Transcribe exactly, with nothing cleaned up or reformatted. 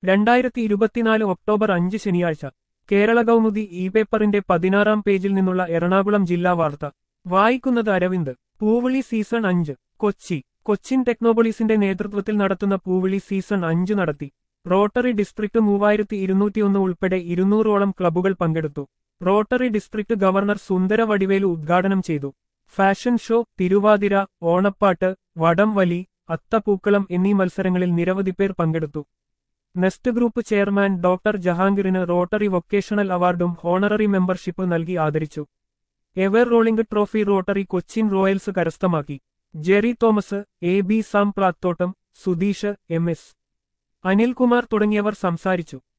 രണ്ടായിരത്തി ഇരുപത്തിനാല് ഒക്ടോബർ അഞ്ച് ശനിയാഴ്ച കേരള കൗമുദി ഇ പേപ്പറിന്റെ പതിനാറാം പേജിൽ നിന്നുള്ള എറണാകുളം ജില്ലാ വാർത്ത വായിക്കുന്നത് അരവിന്ദ്. പൂവിളി സീസൺ അഞ്ച് കൊച്ചി. കൊച്ചിൻ ടെക്നോപോളിസിന്റെ നേതൃത്വത്തിൽ നടത്തുന്ന പൂവിളി സീസൺ അഞ്ച് നടത്തി. റോട്ടറി ഡിസ്ട്രിക്ട് മൂവായിരത്തി ഇരുന്നൂറ്റിയൊന്ന് ഉൾപ്പെടെ ഇരുന്നൂറോളം ക്ലബ്ബുകൾ പങ്കെടുത്തു. റോട്ടറി ഡിസ്ട്രിക്ട് ഗവർണർ സുന്ദര വടിവേലു ഉദ്ഘാടനം ചെയ്തു. ഫാഷൻ ഷോ, തിരുവാതിര, ഓണപ്പാട്ട്, വടംവലി, അത്തപ്പൂക്കളം എന്നീ മത്സരങ്ങളിൽ നിരവധി പേർ പങ്കെടുത്തു. നെസ്റ്റ് ഗ്രൂപ്പ് ചെയർമാൻ ഡോക്ടർ ജഹാംഗീറിന് റോട്ടറി വൊക്കേഷണൽ അവാർഡും ഹോണററി മെമ്പർഷിപ്പ് നൽകി ആദരിച്ചു. Ever rolling trophy Rotary Cochin Royals കരസ്ഥമാക്കി. ജെറി തോമസ്, എ ബി സാം പ്ലാത്തോട്ടം, സുധീഷ്, എം എസ് അനിൽകുമാർ തുടങ്ങിയവർ സംസാരിച്ചു.